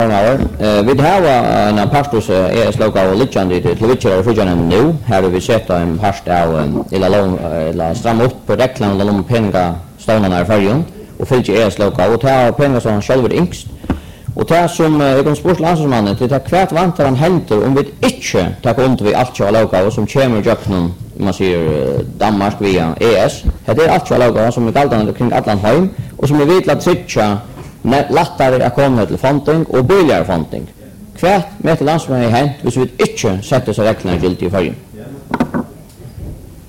Vi har en pastus ES-loka og liggande til Vitcher og Fridjan nu. Her vi sett en parst av eller stramma upp på reglene om penga stånarna i färgen och fylgje ES-loka og ta penga som själv är yngst. Og det som jeg kan spørre landslagsmannen til det hvert vantar han henter om vi ikke tar under vi alt kjøla lokaver som kommer i jøkken, man sier Danmark via ES. Det alt kjøla lokaver som er galdende kring Atlantheim og som er vidla trytja lettere å komme til fonding og billigere fonding. Hvert med til landsmannen er hent hvis vi ikke setter seg reglene gyldig i fyrgen.